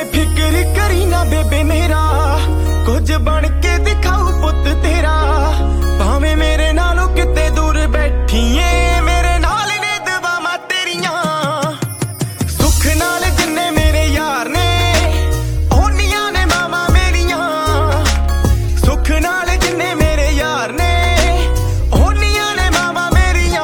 ਫਿਕਰ ਕਰੀ ਨਾ ਬੇਬੇ ਮੇਰਾ, ਕੁਝ ਬਣ ਕੇ ਦਿਖਾਊ ਪੁੱਤ ਤੇਰਾ। ਭਾਵੇਂ ਮੇਰੇ ਨਾਲੋਂ ਕਿਤੇ ਦੂਰ ਬੈਠੀਏ, ਮੇਰੇ ਨਾਲ ਨੇ ਦੁਆਵਾਂ ਤੇਰੀਆਂ। ਸੁੱਖ ਨਾਲ ਜਿੰਨੇ ਮੇਰੇ ਯਾਰ ਨੇ, ਓਨੀਆਂ ਨੇ ਮਾਵਾਂ ਮੇਰੀਆਂ। ਸੁੱਖ ਨਾਲ ਜਿੰਨੇ ਮੇਰੇ ਯਾਰ ਨੇ, ਓਨੀਆਂ ਨੇ ਮਾਵਾਂ ਮੇਰੀਆਂ।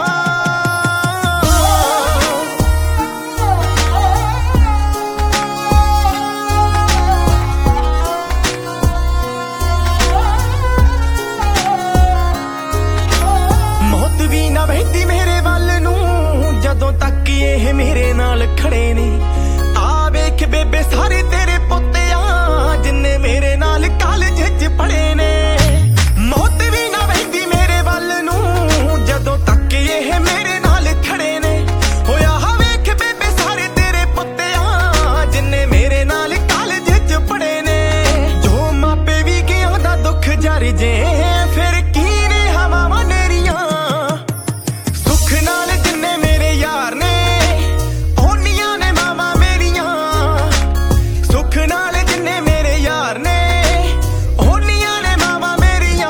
ਮੌਤ ਵੀ ਨਾ ਵਹਿੰਦੀ ਮੇਰੇ ਵੱਲ ਨੂੰ, ਜਦੋਂ ਤੱਕ ਇਹ ਮੇਰੇ ਨਾਲ ਖੜੇ ਨੇ। ਆ ਵੇਖ ਬੇਬੇ ਸਾਰੇ ਤੇਰੇ ਪੁੱਤ ਆ, ਜਿੰਨੇ ਮੇਰੇ ਨਾਲ ਕਾਲਜ 'ਚ ਪੜ੍ਹੇ ਨੇ। ਮੌਤ ਵੀ ਨਾ ਵਹਿੰਦੀ ਮੇਰੇ ਵੱਲ ਨੂੰ, ਜਦੋਂ ਤੱਕ ਇਹ ਮੇਰੇ ਨਾਲ ਖੜੇ ਨੇ। ਹੋਇਆ ਵੇਖ ਬੇਬੇ ਸਾਰੇ ਤੇਰੇ ਪੁੱਤ ਆ, ਜਿੰਨੇ ਮੇਰੇ ਨਾਲ ਕਾਲਜ 'ਚ ਪੜ੍ਹੇ ਨੇ। ਜੋ ਮਾਪੇ ਵੀ ਗਿਆ ਦਾ ਦੁੱਖ ਜਰ ਜੇ, ਫਿਰ ਕੀ ਨੇ ਹਵਾਵਾਂ ਨੇਰੀਆਂ। ਸੁੱਖ ਨਾਲ ਜਿੰਨੇ ਮੇਰੇ ਯਾਰ ਨੇ, ਓਨੀਆਂ ਨੇ ਮਾਵਾਂ ਮੇਰੀਆਂ। ਸੁੱਖ ਨਾਲ ਜਿੰਨੇ ਮੇਰੇ ਯਾਰ ਨੇ, ਓਨੀਆਂ ਨੇ ਮਾਵਾਂ ਮੇਰੀਆਂ।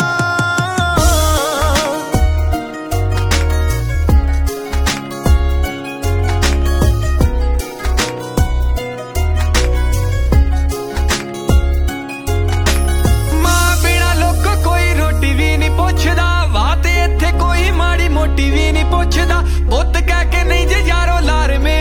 ਮਾਂ ਬਿਨਾ ਲੋਕੋ ਕੋਈ ਰੋਟੀ ਵੀ ਨਹੀਂ ਪੁੱਛਦਾ, ਵਾਹ ਤੇ ਇੱਥੇ ਕੋਈ ਮਾੜੀ ਮੋਟੀ ਵੀ ਨਹੀਂ ਪੁੱਛਦਾ। ਪੁੱਤ ਕਹਿ ਕੇ ਨਹੀਂ ਜੇ ਯਾਰੋ ਲਾਰ ਮੇ